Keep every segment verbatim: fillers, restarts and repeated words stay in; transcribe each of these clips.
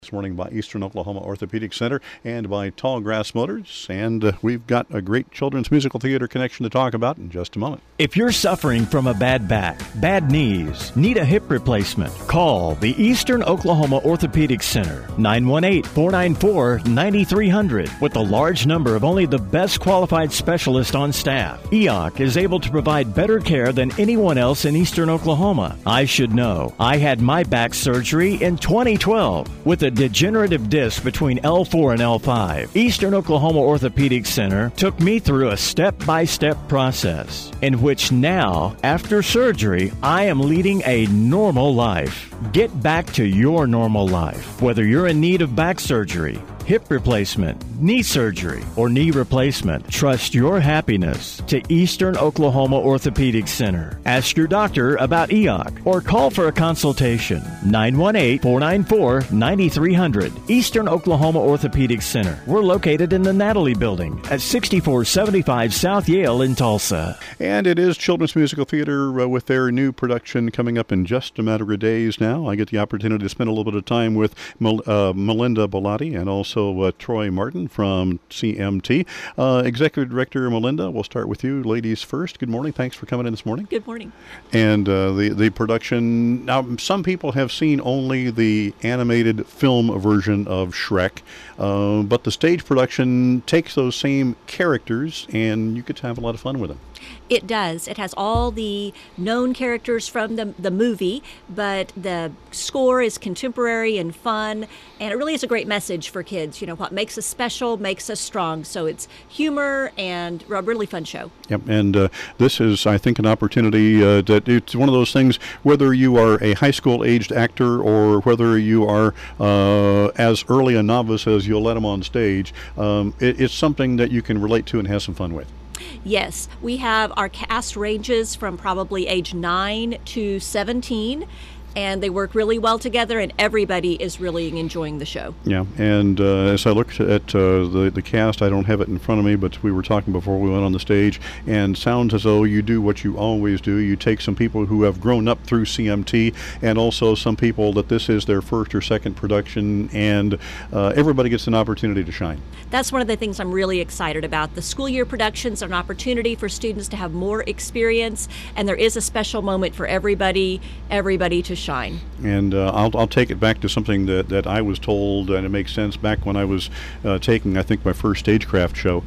This morning by Eastern Oklahoma Orthopedic Center and by Tallgrass Motors. And uh, we've got a great children's musical theater connection to talk about in just a moment. If you're suffering from a bad back, bad knees, need a hip replacement, call the Eastern Oklahoma Orthopedic Center, nine one eight, four nine four, nine three zero zero. With a large number of only the best qualified specialists on staff, E O C is able to provide better care than anyone else in Eastern Oklahoma. I should know. I had my back surgery in twenty twelve with a degenerative disc between L four and L five. Eastern Oklahoma Orthopedic Center took me through a step-by-step process in which now, after surgery, I am leading a normal life. Get back to your normal life, whether you're in need of back surgery, hip replacement, knee surgery, or knee replacement. Trust your happiness to Eastern Oklahoma Orthopedic Center. Ask your doctor about E O C or call for a consultation. nine one eight, four nine four, nine three zero zero. Eastern Oklahoma Orthopedic Center. We're located in the Natalie Building at sixty-four seventy-five South Yale in Tulsa. And it is Children's Musical Theater uh, with their new production coming up in just a matter of days now. I get the opportunity to spend a little bit of time with Mel- uh, Melinda Bellotti and also uh, Troy Martin from C M T. Uh, Executive Director Melinda, we'll start with you. Ladies first. Good morning. Thanks for coming in this morning. Good morning. And uh, the, the production, now some people have seen only the animated film version of Shrek, uh, but the stage production takes those same characters and you get to have a lot of fun with them. It does. It has all the known characters from the, the movie, but the score is contemporary and fun, and it really is a great message for kids. You know, what makes us special makes us strong. So it's humor and a really fun show. Yep, and uh, this is, I think, an opportunity uh, that it's one of those things, whether you are a high school-aged actor or whether you are uh, as early a novice as you'll let them on stage, um, it, it's something that you can relate to and have some fun with. Yes, we have our cast ranges from probably age nine to seventeen, and they work really well together, and everybody is really enjoying the show. Yeah, and uh, as I looked at uh, the, the cast, I don't have it in front of me, but we were talking before we went on the stage, and sounds as though you do what you always do. You take some people who have grown up through C M T, and also some people that this is their first or second production, and uh, everybody gets an opportunity to shine. That's one of the things I'm really excited about. The school year productions are an opportunity for students to have more experience, and there is a special moment for everybody, everybody to shine. And uh, I'll, I'll take it back to something that, that I was told, and it makes sense, back when I was uh, taking, I think, my first stagecraft show,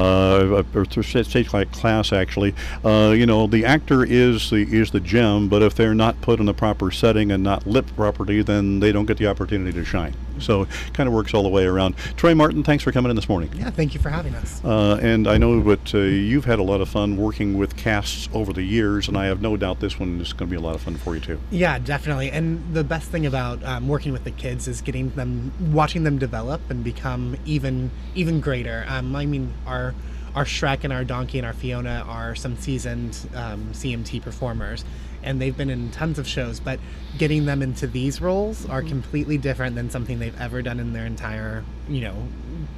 uh, or stagecraft class, actually. Uh, you know, the actor is the is the gem, but if they're not put in the proper setting and not lit properly, then they don't get the opportunity to shine. So it kind of works all the way around. Troy Martin, thanks for coming in this morning. Yeah, thank you for having us. Uh, and I know that uh, you've had a lot of fun working with casts over the years, and I have no doubt this one is going to be a lot of fun for you too. Yeah, definitely. And the best thing about um, working with the kids is getting them, watching them develop and become even even greater. Um, I mean, our our Shrek and our Donkey and our Fiona are some seasoned um, C M T performers, and they've been in tons of shows, but getting them into these roles are completely different than something they've ever done in their entire, you know,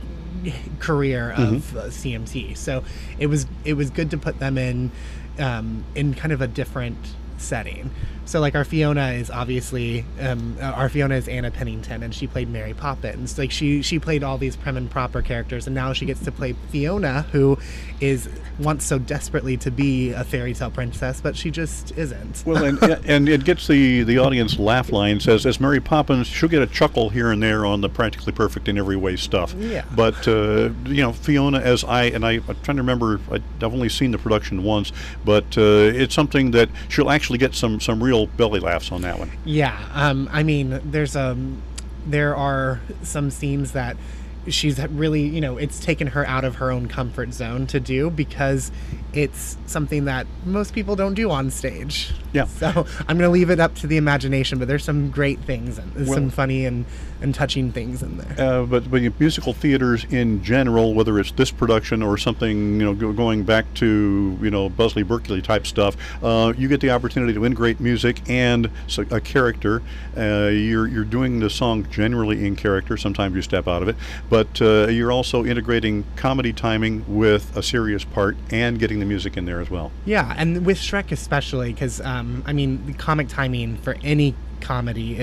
career of mm-hmm. uh, C M T. So it was it was good to put them in um, in kind of a different setting. So like our Fiona is obviously um, our Fiona is Anna Pennington, and she played Mary Poppins. Like she she played all these prim and proper characters, and now she gets to play Fiona, who is wants so desperately to be a fairy tale princess, but she just isn't. Well, and and it gets the the audience laugh line. Says, as Mary Poppins, she'll get a chuckle here and there on the practically perfect in every way stuff. Yeah. But uh, you know, Fiona, as I and I, I'm trying to remember, I've only seen the production once, but uh, it's something that she'll actually get some some real belly laughs on that one. Yeah, um, I mean, there's um, there are some scenes that she's really, you know, it's taken her out of her own comfort zone to do, because it's something that most people don't do on stage. Yeah. So I'm going to leave it up to the imagination, but there's some great things and well, some funny and, and touching things in there. Uh, but but musical theaters in general, whether it's this production or something, you know, go, going back to, you know, Busley Berkeley type stuff, uh, you get the opportunity to integrate music and so a character. Uh, you're you're doing the song generally in character. Sometimes you step out of it, but uh, you're also integrating comedy timing with a serious part and getting the music in there as well. Yeah, and with Shrek especially, because um, I mean, the comic timing for any comedy is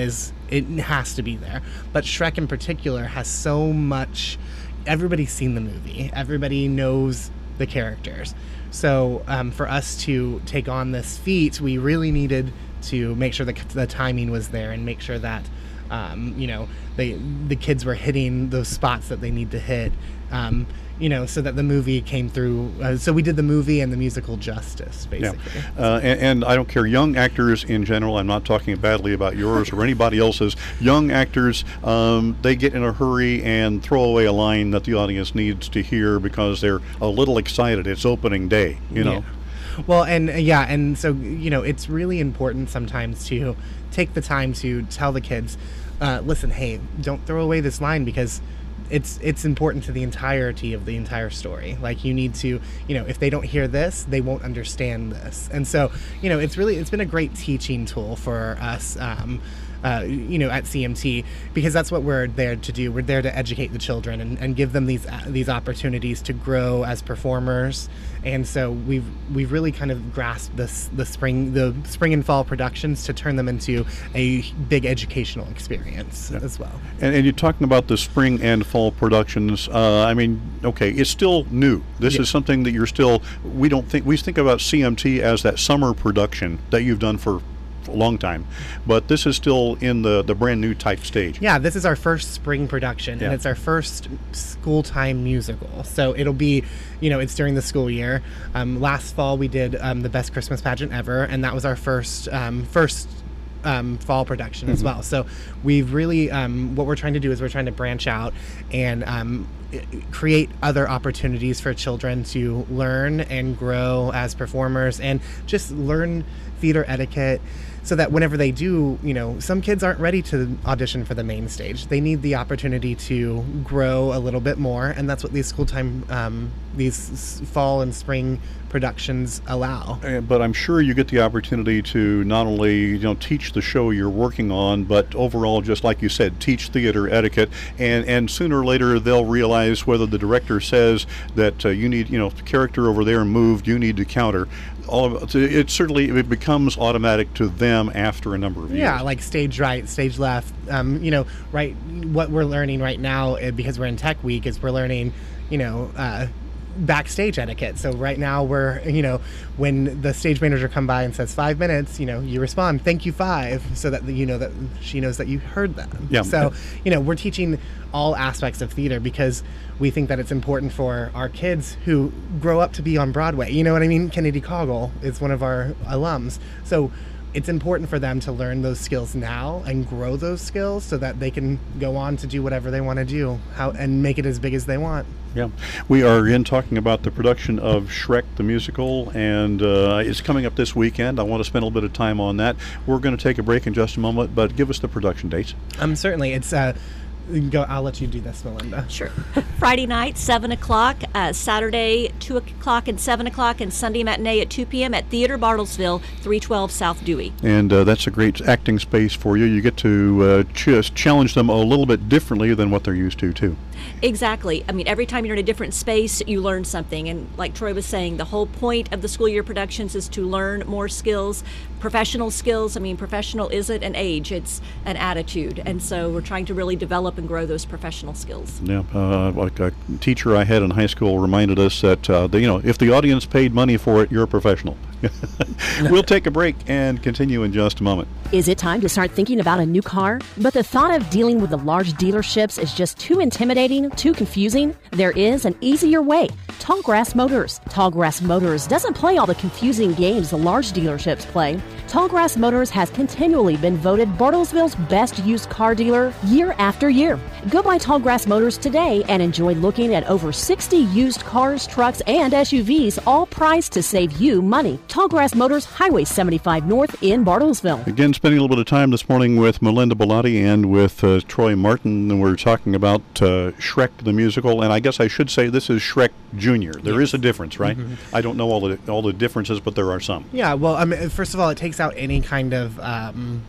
it has to be there. But Shrek in particular has so much. Everybody's seen the movie. Everybody knows the characters. So um, for us to take on this feat, we really needed to make sure that the timing was there and make sure that um, you know they the kids were hitting those spots that they need to hit. Um, you know, so that the movie came through. Uh, so we did the movie and the musical justice, basically. Yeah. Uh, and, and I don't care, young actors in general, I'm not talking badly about yours or anybody else's. Young actors, um, they get in a hurry and throw away a line that the audience needs to hear because they're a little excited. It's opening day, you know. Yeah. Well, and uh, yeah, and so, you know, it's really important sometimes to take the time to tell the kids, uh, listen, hey, don't throw away this line because it's it's important to the entirety of the entire story. Like, you need to, you know, if they don't hear this, they won't understand this. And so, you know, it's really, it's been a great teaching tool for us, um, uh, you know, at C M T, because that's what we're there to do. We're there to educate the children and, and give them these uh, these opportunities to grow as performers. And so we've we've really kind of grasped this the spring the spring and fall productions to turn them into a big educational experience yeah. as well. And, and you're talking about the spring and fall productions. Uh, I mean, okay, it's still new. This yeah. is something that you're still. We don't think we think about C M T as that summer production that you've done for a long time, but this is still in the the brand new type stage. Yeah, this is our first spring production, yeah. and it's our first school time musical. So it'll be, you know, it's during the school year. Um, last fall we did um, the best Christmas pageant ever, and that was our first um, first um, fall production mm-hmm. as well. So we've really um, what we're trying to do is we're trying to branch out and um, create other opportunities for children to learn and grow as performers and just learn theater etiquette, so that whenever they do, you know, some kids aren't ready to audition for the main stage. They need the opportunity to grow a little bit more, and that's what these school time, um, these fall and spring productions allow. Uh, but I'm sure you get the opportunity to not only, you know, teach the show you're working on, but overall, just like you said, teach theater etiquette, and, and sooner or later they'll realize whether the director says that uh, you need, you know, the character over there moved, you need to counter. All of it, it certainly it becomes automatic to them after a number of years. Yeah, like stage right, stage left. Um, you know, right. What we're learning right now, uh, because we're in Tech Week, is we're learning, you know, uh, backstage etiquette. So right now we're, you know, when the stage manager come by and says five minutes, you know, you respond, thank you, five, so that you know that she knows that you heard them. Yeah. So, you know, we're teaching all aspects of theater because we think that it's important for our kids who grow up to be on Broadway. You know what I mean? Kennedy Coggle is one of our alums. So it's important for them to learn those skills now and grow those skills so that they can go on to do whatever they want to do how, and make it as big as they want. Yeah. We are in talking about the production of Shrek the Musical, and uh, it's coming up this weekend. I want to spend a little bit of time on that. We're going to take a break in just a moment, but give us the production dates. Um, certainly. It's... Uh, Go, I'll let you do this, Melinda. Sure. Friday night, seven o'clock, uh, Saturday, two o'clock and seven o'clock, and Sunday matinee at two p.m. at Theater Bartlesville, three twelve South Dewey. And uh, that's a great acting space for you. You get to uh, just challenge them a little bit differently than what they're used to, too. Exactly. I mean, every time you're in a different space, you learn something. And like Troy was saying, the whole point of the school year productions is to learn more skills, professional skills. I mean, professional isn't an age, it's an attitude. And so we're trying to really develop and grow those professional skills. Yeah, uh, like a teacher I had in high school reminded us that, uh, the, you know, if the audience paid money for it, you're a professional. We'll take a break and continue in just a moment. Is it time to start thinking about a new car? But the thought of dealing with the large dealerships is just too intimidating, too confusing? There is an easier way. Tallgrass Motors. Tallgrass Motors doesn't play all the confusing games the large dealerships play. Tallgrass Motors has continually been voted Bartlesville's best used car dealer year after year. Go by Tallgrass Motors today and enjoy looking at over sixty used cars, trucks, and S U Vs, all priced to save you money. Tallgrass Motors, Highway seventy-five North in Bartlesville. Again, spending a little bit of time this morning with Melinda Bellotti and with uh, Troy Martin, and we're talking about uh, Shrek the Musical, and I guess I should say this is Shrek Junior There yes. is a difference, right? Mm-hmm. I don't know all the all the differences, but there are some. Yeah, well, I mean, first of all, it takes out any kind of um,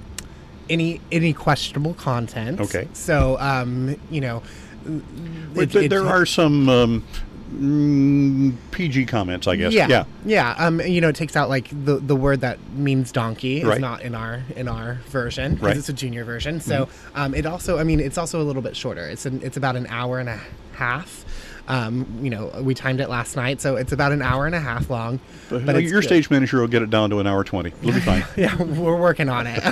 any any questionable content. Okay. So, um, you know, it, it, there are some. Um, mm, P G comments, I guess. Yeah, Yeah. yeah. Um, you know, it takes out like the the word that means donkey is Right. not in our in our version because Right. it's a junior version. So um, it also, I mean, it's also a little bit shorter. It's an, it's about an hour and a half. Um, you know, we timed it last night, so it's about an hour and a half long. But Well, it's your good. stage manager will get it down to an hour twenty. It'll be fine. Yeah, we're working on it.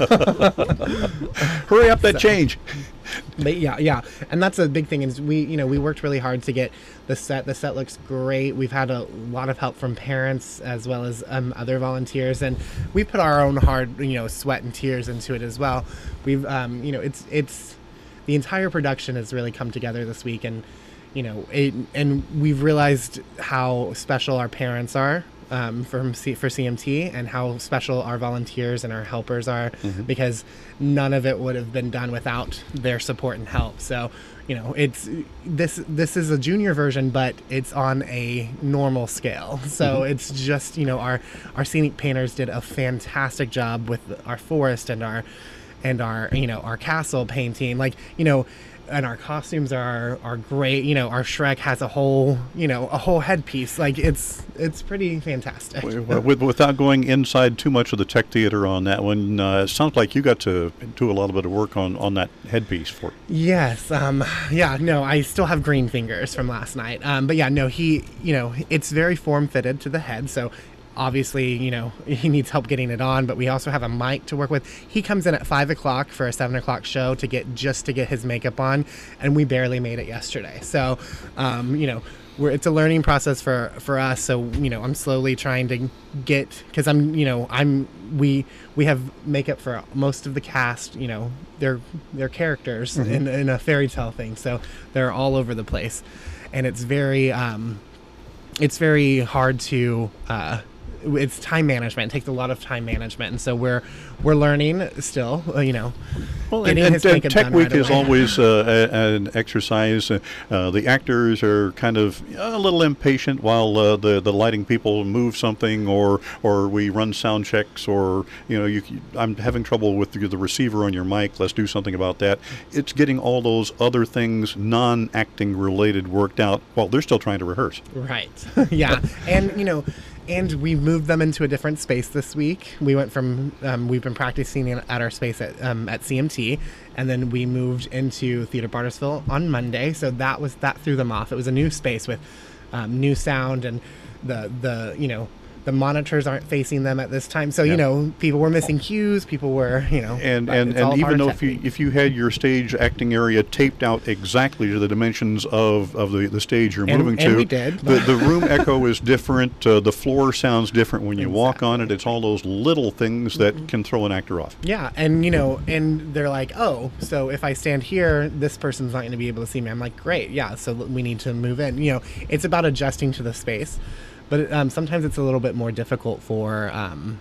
Hurry up that change. But yeah, yeah, and that's a big thing. Is we, you know, we worked really hard to get the set. The set looks great. We've had a lot of help from parents as well as um, other volunteers, and we put our own hard, you know, sweat and tears into it as well. We've, um, you know, it's it's the entire production has really come together this week, and you know, it, and we've realized how special our parents are. Um, from C- for C M T, and how special our volunteers and our helpers are, because none of it would have been done without their support and help. So, you know, it's this this is a junior version, but it's on a normal scale. So it's just, you know, our our scenic painters did a fantastic job with our forest and our and our you know our castle painting, like you know. And our costumes are are great. You know, our Shrek has a whole, you know, a whole headpiece. Like it's it's pretty fantastic. Well, with, without going inside too much of the tech theater on that one, uh, it sounds like you got to do a lot of bit of work on, on that headpiece for. Yes. Um. Yeah. No, I still have green fingers from last night. Um. But yeah. No. He. You know, it's very form fitted to the head. So. Obviously, you know, he needs help getting it on, but we also have a mic to work with. He comes in at five o'clock for a seven o'clock show to get just to get his makeup on, and we barely made it yesterday. So, um, you know, we're, it's a learning process for, for us. So, you know, I'm slowly trying to get, because I'm, you know, I'm we we have makeup for most of the cast. You know, they're they're characters Mm-hmm. in, in a fairy tale thing, so they're all over the place, and it's very um, it's very hard to. Uh, It's time management. It takes a lot of time management, and so we're we're learning still. Uh, you know, Well, and, getting and, his and makeup Tech done Week right is away. always uh, a, an exercise. Uh, uh, the actors are kind of a little impatient while uh, the the lighting people move something, or or we run sound checks, or you know, you, I'm having trouble with the, the receiver on your mic. Let's do something about that. It's getting all those other things, non-acting related, worked out while they're still trying to rehearse. Right. Yeah, and you know. And we moved them into a different space this week. We went from um, we've been practicing in, at our space at um, at C M T, and then we moved into Theater Bartersville on Monday. So that was that threw them off. It was a new space with um, new sound, and the the you know the monitors aren't facing them at this time. So Yeah. you know people were missing cues. People were you know And but and, it's all and part even of though Tech if you Week. if you had your stage acting area taped out exactly to the dimensions of, of the, the stage you're And- moving and to, we did. the the room echo is different. Uh, the floor sounds different when you walk on it. It's all those little things that can throw an actor off. Yeah, and you know, and they're like, oh, so if I stand here, this person's not going to be able to see me. I'm like, great, yeah. So we need to move in. You know, it's about adjusting to the space, but um, sometimes it's a little bit more difficult for um,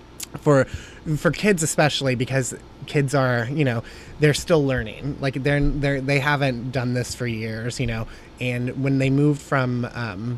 for for kids, especially because kids are, you know, they're still learning. Like they're they're they haven't done this for years, you know, and when they moved from um,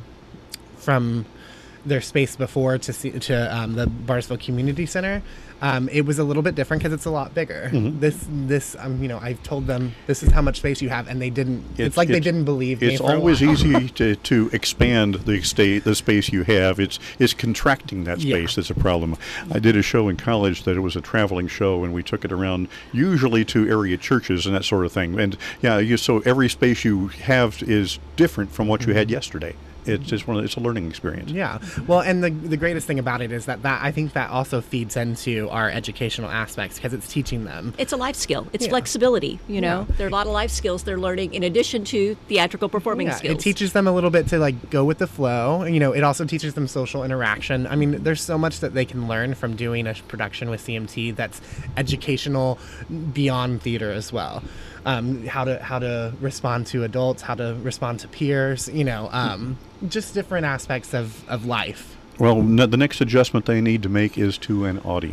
from their space before to see, to um, the Bartersville Community Center, um, it was a little bit different because it's a lot bigger. Mm-hmm. This this um, you know, I've told them this is how much space you have, and they didn't. It's, It's- like they it's- didn't believe me. It's for a always while. easy to, to expand the state, the space you have. It's it's contracting that Yeah. space that's a problem. I did a show in college that it was a traveling show, and we took it around usually to area churches and that sort of thing. And yeah, you, so every space you have is different from what you had yesterday. It's just one. Of, it's a learning experience. Yeah. Well, and the the greatest thing about it is that, that I think that also feeds into our educational aspects because it's teaching them. It's a life skill. It's Yeah. flexibility, you know. Yeah. There are a lot of life skills they're learning in addition to theatrical performing Yeah, skills. it teaches them a little bit to like go with the flow. You know, it also teaches them social interaction. I mean, there's so much that they can learn from doing a production with C M T that's educational beyond theater as well. Um, how to how to respond to adults, how to respond to peers. You know, um, just different aspects of, of life. Well, n- the next adjustment they need to make is to an audience.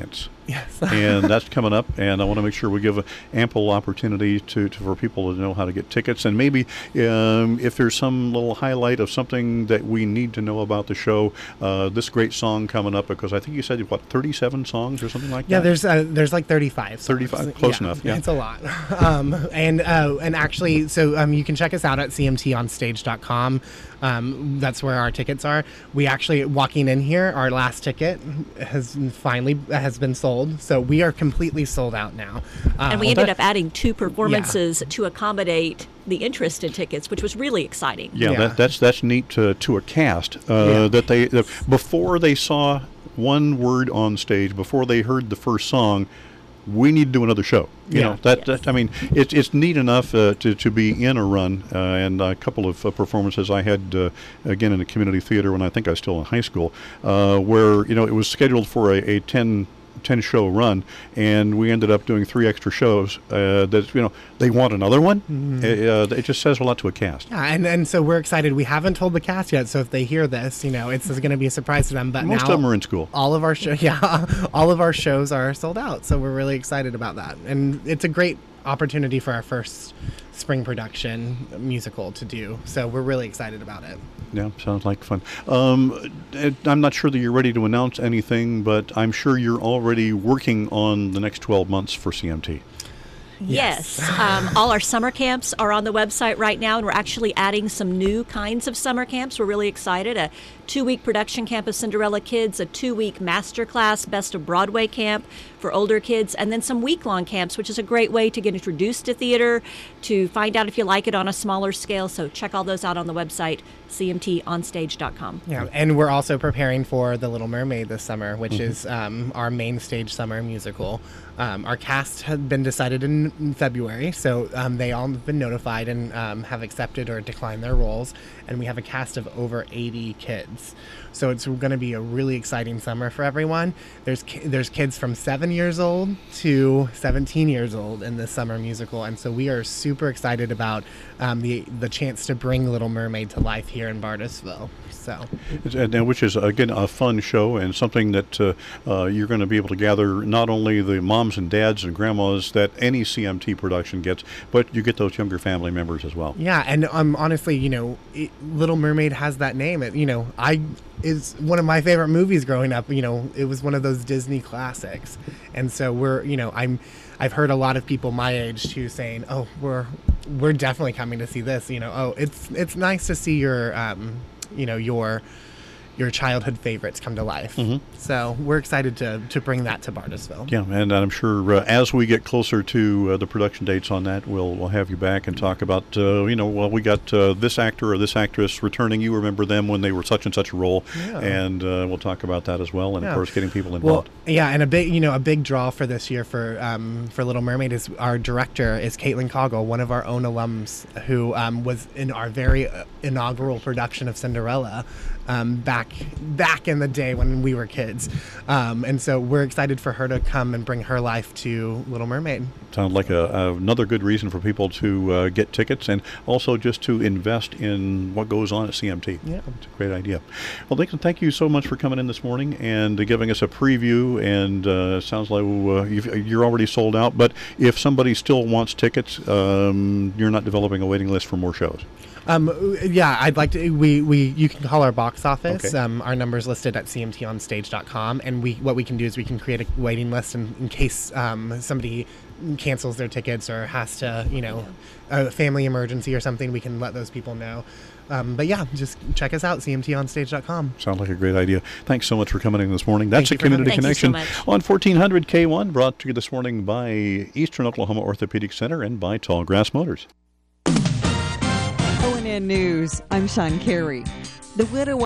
Yes. And that's coming up, and I want to make sure we give a ample opportunity to, to for people to know how to get tickets, and maybe um, if there's some little highlight of something that we need to know about the show, uh, this great song coming up, because I think you said, what, thirty-seven songs or something like Yeah, that? there's uh, there's like thirty-five. songs. thirty-five, close Yeah, enough, yeah. It's a lot. um, and uh, and actually, so um, you can check us out at c m t on stage dot com. Um, that's where our tickets are. We actually, walking in here, our last ticket has finally has been sold, so we are completely sold out now. Uh, And we ended up adding two performances to accommodate the interest in tickets, which was really exciting. Yeah, Yeah. That, that's that's neat to, to a cast uh, Yeah. that they that before they saw one word on stage, before they heard the first song, we need to do another show. You Yeah. know that, Yes. that I mean it's it's neat enough uh, to to be in a run, uh, and a couple of uh, performances I had uh, again in a community theater when I think I was still in high school, uh, where you know it was scheduled for a, a ten ten show run, and we ended up doing three extra shows. Uh, that you know they want another one. Mm-hmm. It, uh, it just says a lot to a cast. Yeah, and, and so we're excited. We haven't told the cast yet, so if they hear this, you know, it's going to be a surprise to them. But Most now of them are in school. all of our show, yeah, all of our shows are sold out. So we're really excited about that, and it's a great opportunity for our first spring production musical to do. So we're really excited about it. Yeah, sounds like fun. Um, it- I'm not sure that you're ready to announce anything, but I'm sure you're already working on the next twelve months for C M T. Yes. um, all our summer camps are on the website right now, and we're actually adding some new kinds of summer camps. We're really excited. A two-week production camp of Cinderella Kids, a two-week masterclass Best of Broadway camp for older kids, and then some week-long camps, which is a great way to get introduced to theater, to find out if you like it on a smaller scale. So check all those out on the website, c m t on stage dot com. Yeah, and we're also preparing for The Little Mermaid this summer, which is um, our main stage summer musical. Um, our cast had been decided in, in February, so um, they all have been notified and um, have accepted or declined their roles, and we have a cast of over eighty kids. So it's going to be a really exciting summer for everyone. There's ki- there's kids from seven years old to seventeen years old in this summer musical, and so we are super excited about um, the the chance to bring Little Mermaid to life here in Bartlesville. So. And, and which is, again, a fun show and something that uh, uh, you're going to be able to gather not only the moms and dads and grandmas that any C M T production gets, but you get those younger family members as well. Yeah, and um, honestly, you know, it, Little Mermaid has that name. It, you know, I is one of my favorite movies growing up. You know, it was one of those Disney classics, and so we're, you know, I'm, I've heard a lot of people my age too saying, "Oh, we're, we're definitely coming to see this." You know, oh, it's it's nice to see your, um, you know, your. your childhood favorites come to life. Mhm. So we're excited to, to bring that to Bartlesville. Yeah, and I'm sure uh, as we get closer to uh, the production dates on that, we'll we'll have you back and talk about, uh, you know, well, we got uh, this actor or this actress returning. You remember them when they were such and such a role, Yeah. and uh, we'll talk about that as well. And, Yeah. of course, getting people Well, involved. yeah, and a big, you know, a big draw for this year for um, for Little Mermaid is our director is Caitlin Coggle, one of our own alums who um, was in our very uh, inaugural production of Cinderella um, back back in the day when we were kids, um, and so we're excited for her to come and bring her life to Little Mermaid. Sounds like a, a, another good reason for people to uh, get tickets and also just to invest in what goes on at C M T. Yeah. It's a great idea. Well, Dixon, thank you so much for coming in this morning and uh, giving us a preview. And uh, sounds like uh, you've, you're already sold out. But if somebody still wants tickets, um, you're not developing a waiting list for more shows. Um, yeah, I'd like to. We, we you can call our box office. Okay. Um, our number is listed at c m t on stage dot com, and we what we can do is we can create a waiting list in, in case um, somebody cancels their tickets or has to, you know, a family emergency or something. We can let those people know. Um, but yeah, just check us out, c m t on stage dot com. Sounds like a great idea. Thanks so much for coming in this morning. That's Thank a you for having Community me. Thank you so Connection much. on fourteen hundred K one, brought to you this morning by Eastern Oklahoma Orthopedic Center and by Tallgrass Motors. O N N News, I'm Sean Carey. The widow